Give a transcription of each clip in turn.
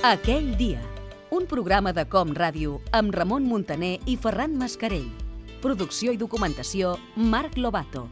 Aquell dia, un programa de Com Ràdio amb Ramon Muntaner i Ferran Mascarell. Producció i documentació, Marc Lobato.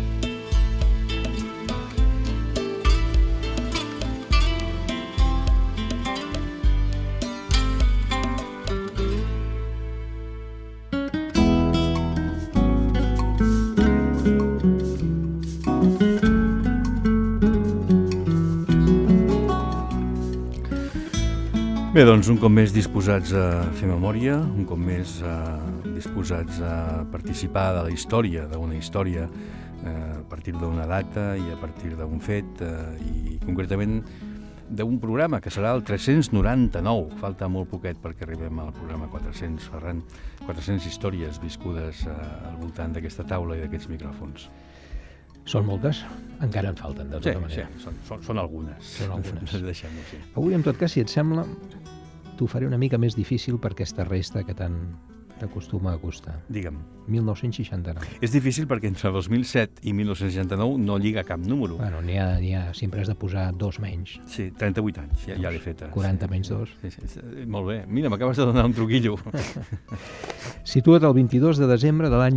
Bé, doncs un cop més disposats a fer memòria, un cop més disposats a participar de la història, d'una història a partir d'una data i a partir d'un fet i concretament d'un programa que serà el 399. Falta molt poquet perquè arribem al programa 400, Ferran. 400 històries viscudes al voltant d'aquesta taula i d'aquests micròfons. Són moltes? Encara en falten, de tota manera. Sí, són algunes. Són algunes. Deixem-ho així. Avui, en tot cas, si et sembla, t'ho faré una mica més difícil per aquesta resta que tant t'acostuma a costar. Digue'm. 1969. És difícil perquè entre 2007 i 1969 no lliga cap número. Bueno, n'hi ha, sempre has de posar 2 menys. Sí, 38 anys, ja l'he feta. 40 menys 2. Sí, molt bé. Mira, m'acabes de donar un truquillo. Situa't el 22 de desembre de l'any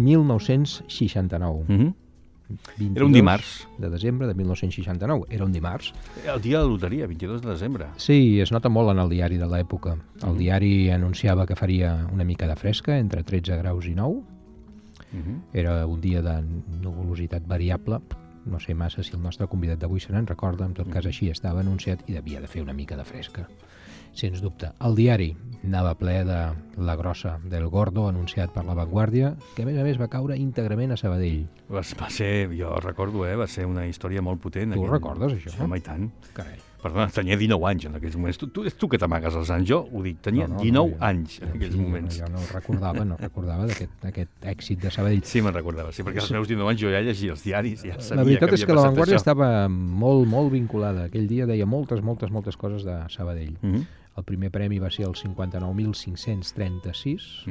1969. Era un dimarts. De desembre de 1969. Era un dimarts. El dia de la loteria, 22 de desembre. Sí, es nota molt en el diari de l'època. El diari anunciava que faria una mica de fresca, entre 13 graus i 9. Era un dia de nuvolositat variable. No sé massa si el nostre convidat d'avui se n'en recorda. En tot cas, així estava anunciat i devia de fer una mica de fresca. Sens dubte. El diari anava ple de La grossa del Gordo, anunciat per La Vanguardia, que a més va caure íntegrament a Sabadell. Va ser, jo recordo, va ser una història molt potent. Tu ho recordes, això? Home, i tant. Carai. Perdona, tenia 19 anys en aquells moments. Tu que t'amagues els anys, jo ho dic, tenia 19 anys en aquells moments. Jo no recordava d'aquest èxit de Sabadell. Sí, me'n recordava, sí, perquè als meus 19 anys jo ja llegia els diaris, ja sabia que havia passat això. La veritat és que La Vanguardia estava molt vinculada. Aquell dia deia moltes coses de Sabadell. El primer premi va ser el 59.536,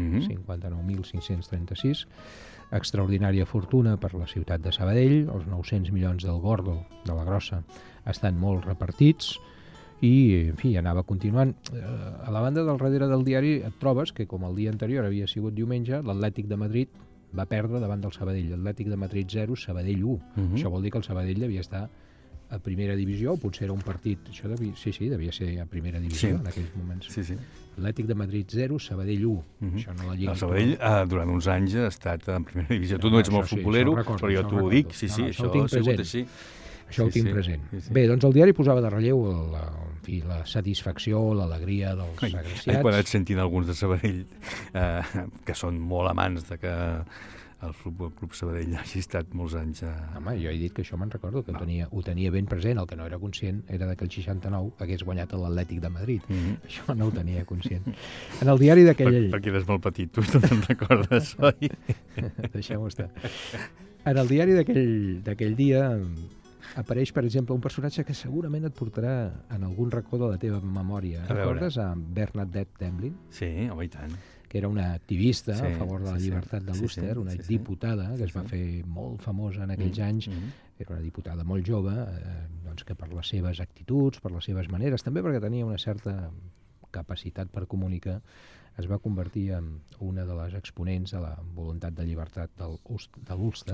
59.536, extraordinària fortuna per la ciutat de Sabadell, els 900 milions del Gordo, de la Grossa, estan molt repartits i, en fi, anava continuant. A la banda del darrere del diari et trobes que, com el dia anterior havia sigut diumenge, l'Atlètic de Madrid va perdre davant del Sabadell. L'Atlètic de Madrid 0, Sabadell 1. Això vol dir que el Sabadell devia estar a primera divisió, o potser era un partit... Això devia ser a primera divisió en aquells moments. Sí. Atlètic de Madrid 0, Sabadell 1. Això no la lliga. El Sabadell durant uns anys ha estat en primera divisió. Tu no ets molt futbolero, però jo t'ho dic. Sí, això ha sigut així. Això ho tinc present. Bé, doncs el diari posava de relleu la satisfacció, l'alegria dels agraciats. Quan et sentin alguns de Sabadell que són molt amants de que el Futbol Club Sabadell hagi estat molts anys... Home, jo he dit que això me'n recordo, que ho tenia ben present. El que no era conscient era que el 69 hagués guanyat l'Atlètic de Madrid. Això no ho tenia conscient. En el diari d'aquell... Perquè eres molt petit, tu no te'n recordes, oi? Deixem-ho estar. En el diari d'aquell dia apareix, per exemple, un personatge que segurament et portarà en algun racó de la teva memòria. Recordes a Bernadette Demblin? Sí, home, i tant. Que era una activista a favor de la llibertat de l'Ulster, una diputada que es va fer molt famosa en aquells anys. Era una diputada molt jove, que per les seves actituds, per les seves maneres, també perquè tenia una certa capacitat per comunicar, es va convertir en una de les exponents de la voluntat de llibertat de l'Ulster.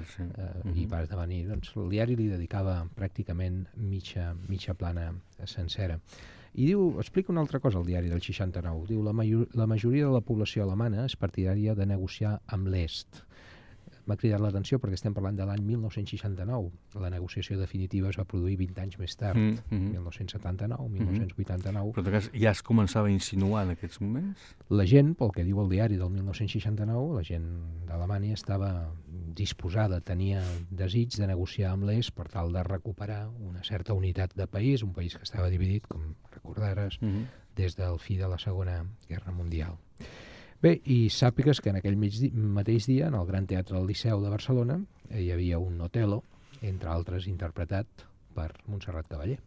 I va esdevenir, el diari li dedicava pràcticament mitja plana sencera. I explica una altra cosa al diari del 69. Diu, la majoria de la població alemana és partidària de negociar amb l'Est. M'ha cridat l'atenció perquè estem parlant de l'any 1969. La negociació definitiva es va produir 20 anys més tard, 1979, 1989. Però en tot cas ja es començava a insinuar en aquests moments? La gent, pel que diu el diari del 1969, la gent d'Alemanya estava disposada, tenia desig de negociar amb l'Est per tal de recuperar una certa unitat de país, un país que estava dividit, com recordaràs, des del fi de la Segona Guerra Mundial. Bé, i sàpigues que en aquell mateix dia, en el Gran Teatre del Liceu de Barcelona, hi havia un Otello, entre altres interpretat per Montserrat Cavaller.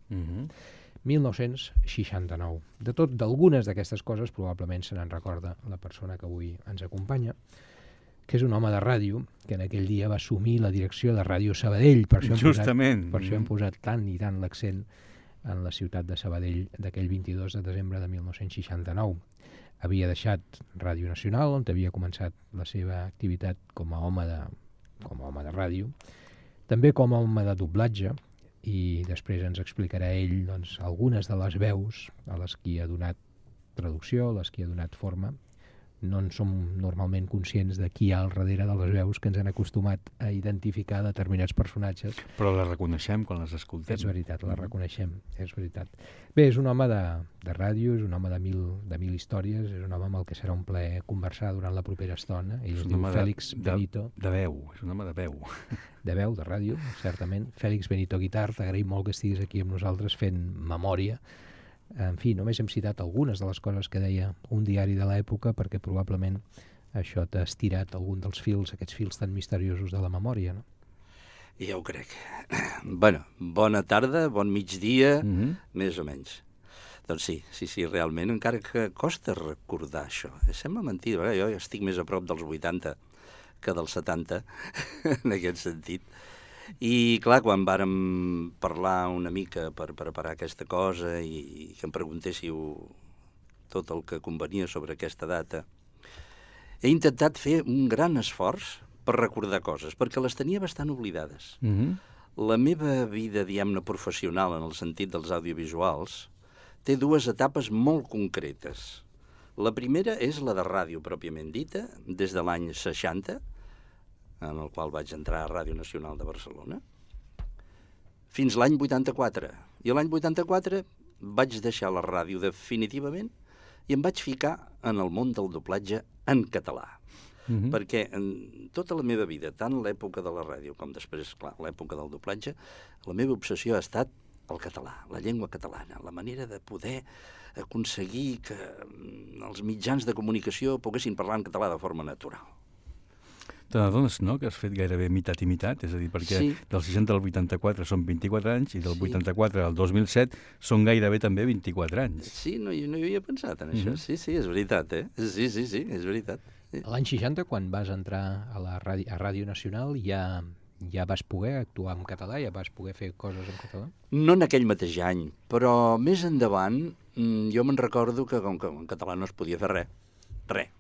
1969. D'algunes d'aquestes coses probablement se n'en recorda la persona que avui ens acompanya, que és un home de ràdio, que en aquell dia va assumir la direcció de Ràdio Sabadell. Per això hem posat tant i tant l'accent en la ciutat de Sabadell d'aquell 22 de desembre de 1969. Havia deixat Ràdio Nacional, on havia començat la seva activitat com a home de ràdio, també com a home de doblatge, i després ens explicarà ell doncs, algunes de les veus a les que ha donat traducció, a les que ha donat forma. No en som normalment conscients de qui hi ha al darrere de les veus que ens han acostumat a identificar determinats personatges. Però les reconeixem quan les escoltem. És veritat, les reconeixem, és veritat. Bé, és un home de ràdio, és un home de mil històries, és un home amb el que serà un plaer conversar durant la propera estona. Ell es diu Fèlix Benito. De veu, és un home de veu. De veu, de ràdio, certament. Fèlix Benito Guitart, t'agraïm molt que estiguis aquí amb nosaltres fent memòria. En fi, només hem citat algunes de les coses que deia un diari de l'època perquè probablement això t'ha estirat algun dels fils, aquests fils tan misteriosos de la memòria, no? Ja ho crec. Bueno, bona tarda, bon migdia, més o menys. Doncs sí, realment, encara que costa recordar això. Sembla mentida, jo estic més a prop dels 80 que dels 70, en aquest sentit. I, clar, quan vàrem parlar una mica per preparar aquesta cosa i que em preguntéssiu tot el que convenia sobre aquesta data, he intentat fer un gran esforç per recordar coses, perquè les tenia bastant oblidades. La meva vida, diguem-ne, professional, en el sentit dels audiovisuals, té dues etapes molt concretes. La primera és la de ràdio, pròpiament dita, des de l'any 60, en el qual vaig entrar a Ràdio Nacional de Barcelona, fins l'any 84. I l'any 84 vaig deixar la ràdio definitivament i em vaig ficar en el món del doblatge en català. Perquè en tota la meva vida, tant l'època de la ràdio com després, clar, l'època del doblatge, la meva obsessió ha estat el català, la llengua catalana, la manera de poder aconseguir que els mitjans de comunicació poguessin parlar en català de forma natural. Te n'adones, no?, que has fet gairebé mitat i mitat, és a dir, perquè del 60 al 84 són 24 anys i del 84 al 2007 són gairebé també 24 anys. Sí, no hi havia pensat en això. Sí, és veritat, Sí, és veritat. L'any 60, quan vas entrar a Ràdio Nacional, ja vas poder actuar en català, ja vas poder fer coses en català? No en aquell mateix any, però més endavant jo me'n recordo que com que en català no es podia fer res.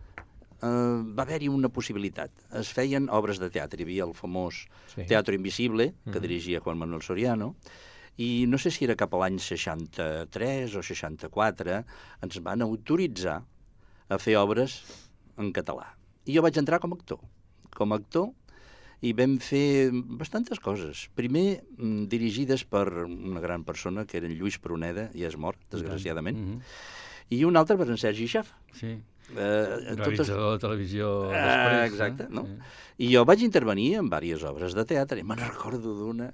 Va haver-hi una possibilitat. Es feien obres de teatre. Hi havia el famós Teatro Invisible, que dirigia Juan Manuel Soriano, i no sé si era cap a l'any 63 o 64, ens van autoritzar a fer obres en català. I jo vaig entrar com a actor, i vam fer bastantes coses. Primer, dirigides per una gran persona, que era en Lluís Pruneda, ja és mort, desgraciadament, i un altre per en Sergi Xaf. Sí. Realitzador de televisió després. Exacte, no? I jo vaig intervenir en diverses obres de teatre, i me'n recordo d'una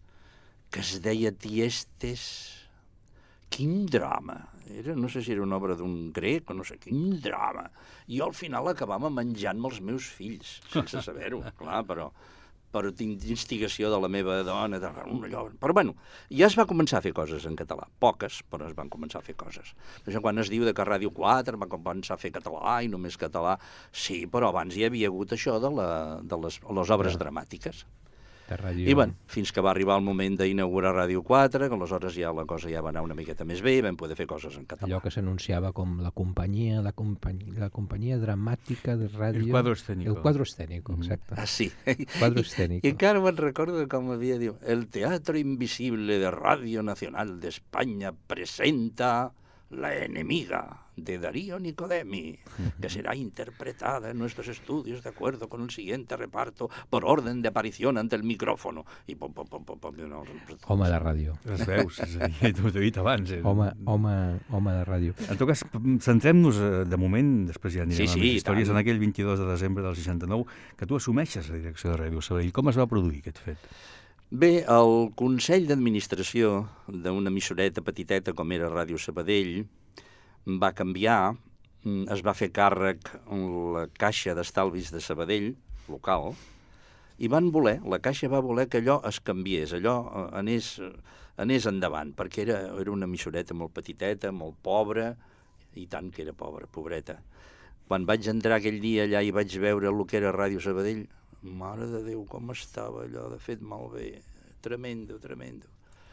que es deia Tiestes. Quin drama! No sé si era una obra d'un grec o no sé, quin drama! I jo al final acabava menjant-me els meus fills, sense saber-ho, clar, però per instigació de la meva dona, però bueno, ja es va començar a fer coses en català, poques, però es van començar a fer coses. Això quan es diu que Ràdio 4 va començar a fer català i només català, sí, però abans hi havia hagut això de les obres dramàtiques. I bueno, fins que va arribar el moment d'inaugurar Ràdio 4, que aleshores ja la cosa ja va anar una miqueta més bé i vam poder fer coses en català. Allò que s'anunciava com la companyia dramàtica de ràdio... El quadro escénico, exacte. Ah, sí. Quadro escénico. I encara me'n recordo com havia dit, el Teatro Invisible de Radio Nacional de España presenta La enemiga de Darío Nicodemi, que será interpretada en nuestros estudios de acuerdo con el siguiente reparto por orden de aparición ante el micrófono. I pom. Home de ràdio. Les veus, és a dir, t'ho he dit abans. Home de ràdio. En tot cas, centrem-nos de moment, després ja anirem a les històries, tant. En aquell 22 de desembre del 69, que tu assumeixes la direcció de Ràdio Sabadell. Com es va produir aquest fet? Bé, el Consell d'Administració d'una emissoreta petiteta com era Ràdio Sabadell va canviar, es va fer càrrec en la Caixa d'Estalvis de Sabadell, local, i la Caixa va voler que allò es canviés, allò anés endavant, perquè era una emissoreta molt petiteta, molt pobra, i tant que era pobra, pobreta. Quan vaig entrar aquell dia allà i vaig veure el que era Ràdio Sabadell, mare de Déu, com estava allò de fet malbé, tremendo.